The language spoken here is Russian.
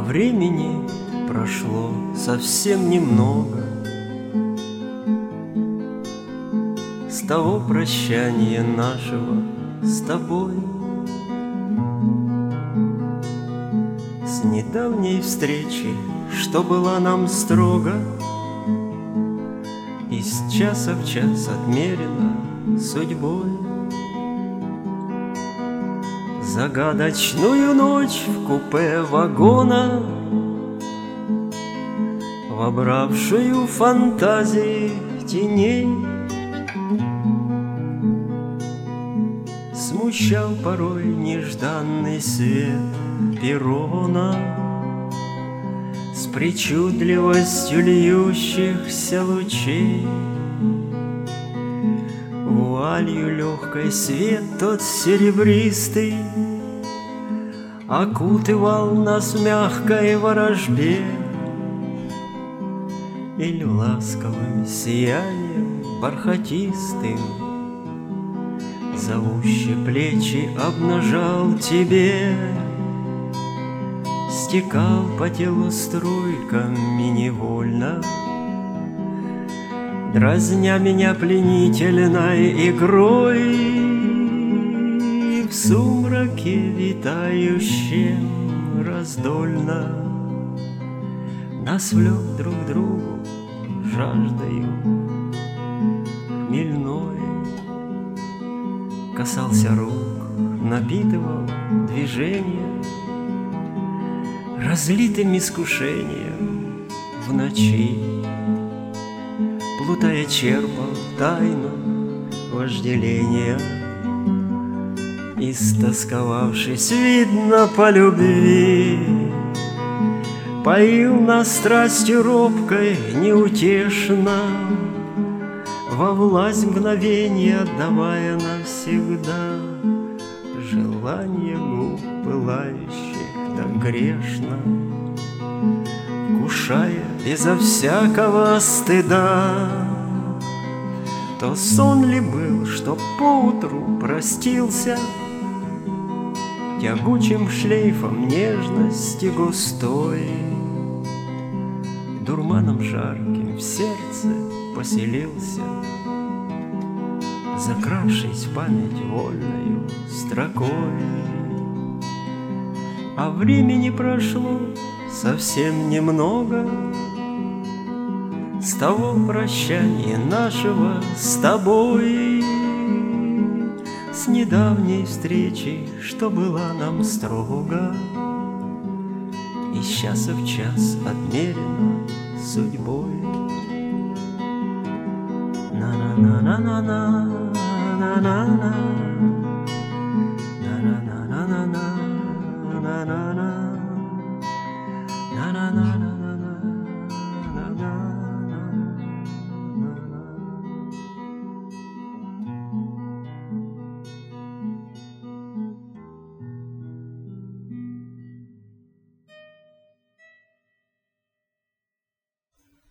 времени прошло совсем немного с того прощания нашего с тобой, с недавней встречи, что была нам строго, из часа в час отмерена судьбой. Загадочную ночь в купе вагона, вобравшую фантазии теней, смущал порой нежданный свет перрона с причудливостью льющихся лучей. Вуалью легкой свет тот серебристый окутывал нас в мягкой ворожбе, или ласковым сиянием бархатистым зовущие плечи обнажал тебе, стекал по телу струйками невольно, дразня меня пленительной игрой. В сумраке витающем раздольно нас влек друг к другу жаждою хмельной. Касался рук, напитывал движения разлитым искушением в ночи, плутая черпал тайну вожделения, истосковавшись, видно, по любви, поил нас страстью робкой неутешно, во власть мгновения отдавая навсегда желание губ пылающих так грешно, вкушая безо всякого стыда. То сон ли был, что поутру простился тягучим шлейфом нежности густой, дурманом жарким в сердце поселился, закравшись в память вольною строкой. А времени прошло совсем немного с того прощания нашего с тобой, с недавней встречи, что была нам строго, из часа в час отмерена судьбой. На-на-на-на-на-на-на-на.